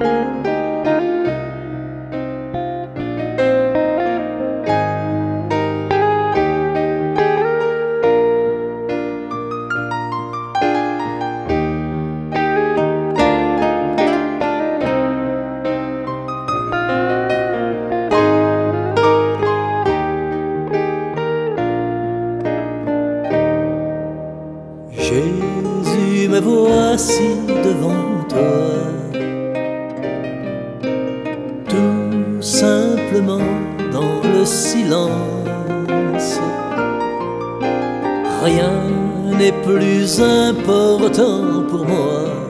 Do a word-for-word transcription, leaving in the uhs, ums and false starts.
Jésus, me voici devant toi, tout simplement dans le silence. Rien n'est plus important pour moi